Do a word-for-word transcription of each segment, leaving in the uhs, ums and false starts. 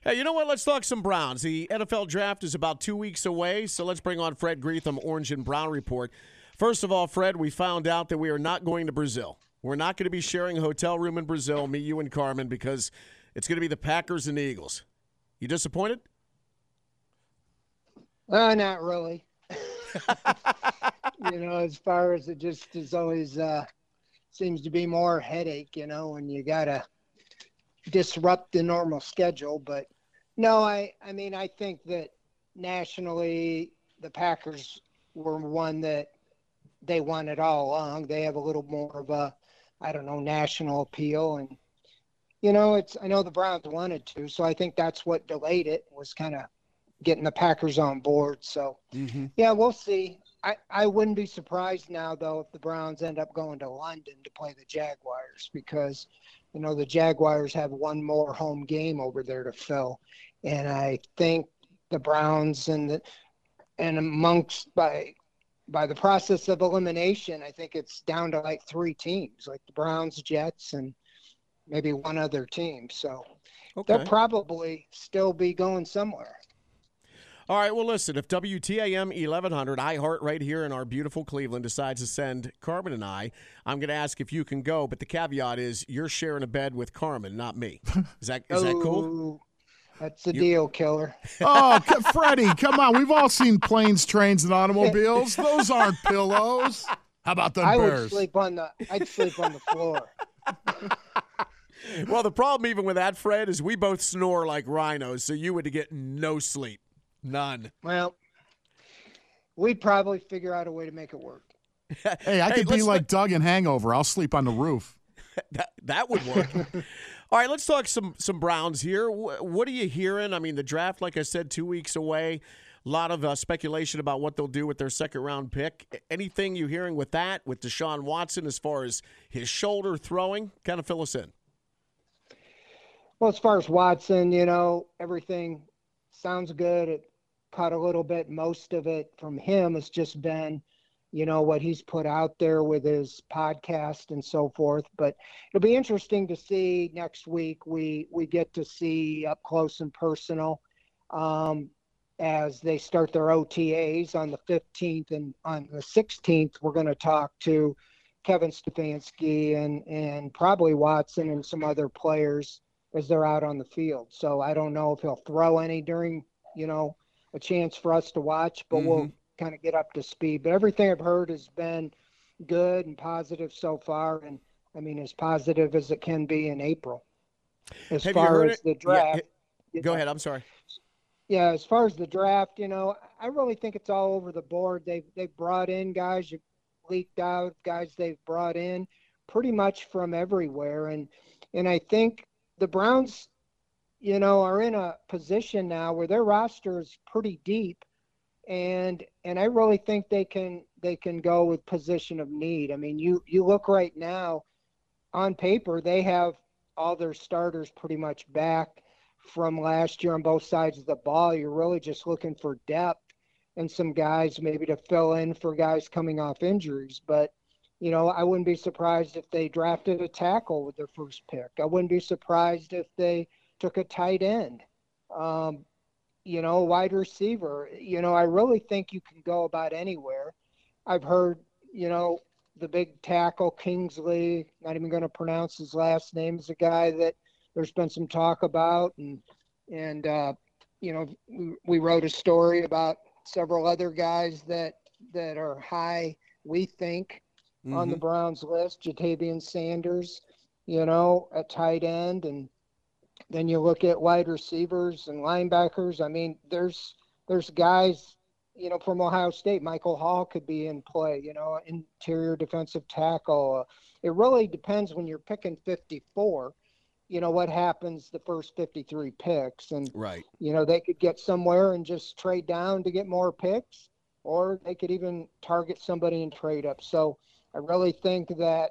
Hey, you know what? Let's talk some Browns. The N F L draft is about two weeks away, so let's bring on Fred Greetham, Orange and Brown Report. First of all, Fred, we found out that we are not going to Brazil. We're not going to be sharing a hotel room in Brazil, me, you, and Carmen, because it's going to be the Packers and the Eagles. You disappointed? Uh, not really. you know, as far as it just is always uh, seems to be more headache, you know, when you got to disrupt the normal schedule. But no, I, I mean, I think that nationally the Packers were one that they won it all along. They have a little more of a, I don't know, national appeal. And, you know, it's, I know the Browns wanted to, so I think that's what delayed it, was kind of getting the Packers on board. So, mm-hmm. yeah, we'll see. I, I wouldn't be surprised now, though, if the Browns end up going to London to play the Jaguars, because, you know, the Jaguars have one more home game over there to fill. And I think the Browns and the, and amongst by by the process of elimination, I think it's down to like three teams, like the Browns, Jets, and maybe one other team. So okay. they'll probably still be going somewhere. All right, well, listen, if W T A M eleven hundred, iHeart right here in our beautiful Cleveland, decides to send Carmen and I, I'm going to ask if you can go, but the caveat is you're sharing a bed with Carmen, not me. Is that is oh, that cool? That's a you- deal killer. Oh, Freddie, come on. We've all seen planes, trains, and automobiles. Those aren't pillows. How about the I Bears? would sleep on the, I'd sleep on the floor. Well, the problem even with that, Fred, is we both snore like rhinos, so you would get no sleep. None. Well, we'd probably figure out a way to make it work. Hey, I Hey, could be let's like let- Doug in Hangover. I'll sleep on the roof. that, that would work. All right, let's talk some some Browns here. Wh- What are you hearing? I mean, the draft, like I said, two weeks away. A lot of uh, speculation about what they'll do with their second-round pick. Anything you hearing with that, with Deshaun Watson, as far as his shoulder throwing? Kind of fill us in. Well, as far as Watson, you know, everything sounds good. It caught a little bit. Most of it from him has just been, you know, what he's put out there with his podcast and so forth. But it'll be interesting to see next week. We we get to see up close and personal um, as they start their O T As on the fifteenth, and on the sixteenth, we're going to talk to Kevin Stefanski and and probably Watson and some other players as they're out on the field. So I don't know if he'll throw any during, you know, a chance for us to watch, but Mm-hmm. we'll kind of get up to speed. But everything I've heard has been good and positive so far. And I mean, as positive as it can be in April. As Have you far heard as it? the draft. Yeah, you go know, ahead. I'm sorry. Yeah, as far as the draft, you know, I really think it's all over the board. They've, they've brought in guys, you leaked out guys they've brought in pretty much from everywhere. And, and I think the Browns, you know, are in a position now where their roster is pretty deep, and and I really think they can they can go with position of need. I mean, you you look right now, on paper they have all their starters pretty much back from last year on both sides of the ball. You're really just looking for depth and some guys maybe to fill in for guys coming off injuries. But you know, I wouldn't be surprised if they drafted a tackle with their first pick. I wouldn't be surprised if they took a tight end, um, you know, wide receiver. You know, I really think you can go about anywhere. I've heard, you know, the big tackle, Kingsley, not even going to pronounce his last name, is a guy that there's been some talk about. And, and uh, you know, we, we wrote a story about several other guys that, that are high, we think, Mm-hmm. on the Browns list. Jatavian Sanders, you know, at tight end. And then you look at wide receivers and linebackers. I mean, there's there's guys, you know, from Ohio State. Michael Hall could be in play, you know, interior defensive tackle. Uh, it really depends when you're picking fifty-four, you know, what happens the first fifty-three picks. And, Right. you know, they could get somewhere and just trade down to get more picks, or they could even target somebody and trade up. So I really think that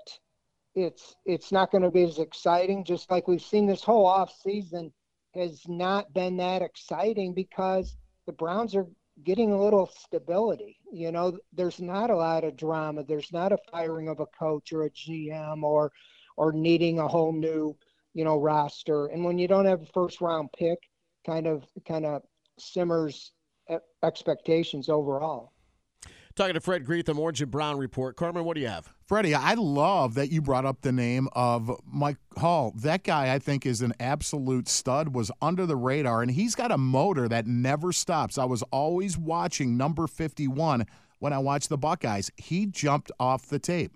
it's it's not going to be as exciting, just like we've seen this whole off season has not been that exciting because the Browns are getting a little stability. You know, there's not a lot of drama. There's not a firing of a coach or a G M or or needing a whole new, you know, roster. And when you don't have a first round pick, kind of kind of simmers e- expectations overall. Talking to Fred Greetham, Orange and Brown Report. Carmen, what do you have? Freddie, I love that you brought up the name of Mike Hall. That guy, I think, is an absolute stud, was under the radar, and he's got a motor that never stops. I was always watching number fifty-one when I watched the Buckeyes. He jumped off the tape.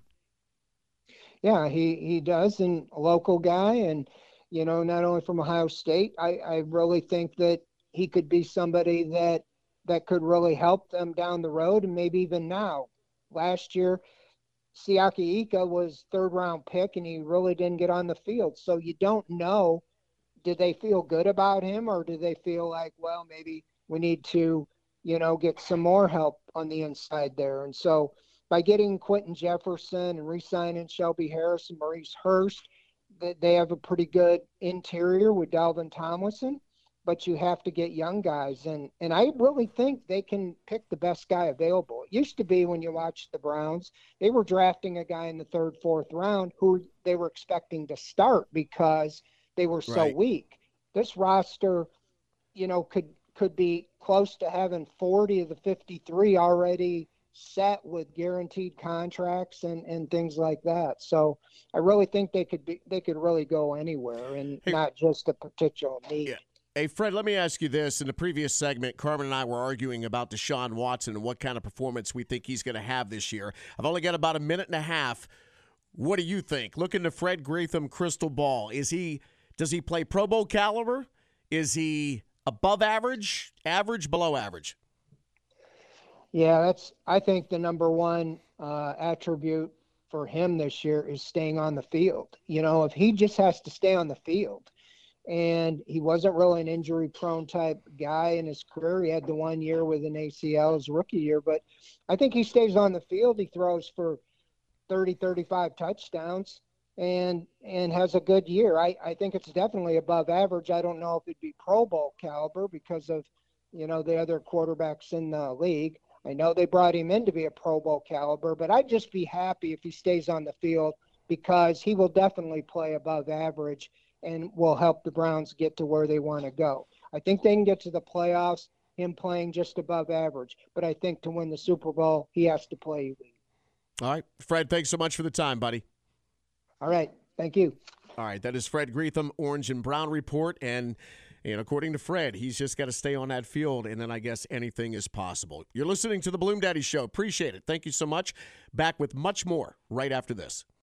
Yeah, he, he does, and a local guy, and, you know, not only from Ohio State, I, I really think that he could be somebody that that could really help them down the road and maybe even now. Last year, Siaki Ika was third round pick and he really didn't get on the field. So you don't know, did they feel good about him or do they feel like, well, maybe we need to, you know, get some more help on the inside there. And so by getting Quentin Jefferson and re-signing Shelby Harris and Maurice Hurst, they have a pretty good interior with Dalvin Tomlinson. But you have to get young guys. And, and I really think they can pick the best guy available. It used to be when you watched the Browns, they were drafting a guy in the third, fourth round who they were expecting to start because they were so Right. weak. This roster, you know, could could be close to having forty of the fifty-three already set with guaranteed contracts and, and things like that. So I really think they could be they could really go anywhere and Hey, not just a particular need. Yeah. Hey, Fred, let me ask you this. In the previous segment, Carmen and I were arguing about Deshaun Watson and what kind of performance we think he's going to have this year. I've only got about a minute and a half. What do you think? Looking to Fred Greetham crystal ball, is he does he play Pro Bowl caliber? Is he above average, average, below average? Yeah, that's I think the number one uh, attribute for him this year is staying on the field. You know, if he just has to stay on the field, and he wasn't really an injury prone type guy in his career. He had the one year with an A C L his rookie year, but I think he stays on the field. He throws for thirty, thirty-five touchdowns and and has a good year. I, I think it's definitely above average. I don't know if it'd be Pro Bowl caliber because of, you know, the other quarterbacks in the league. I know they brought him in to be a Pro Bowl caliber, but I'd just be happy if he stays on the field because he will definitely play above average and will help the Browns get to where they want to go. I think they can get to the playoffs, him playing just above average. But I think to win the Super Bowl, he has to play elite. All right. Fred, thanks so much for the time, buddy. All right. Thank you. All right. That is Fred Greetham, Orange and Brown Report. And, and according to Fred, he's just got to stay on that field, and then I guess anything is possible. You're listening to the Bloom Daddy Show. Appreciate it. Thank you so much. Back with much more right after this.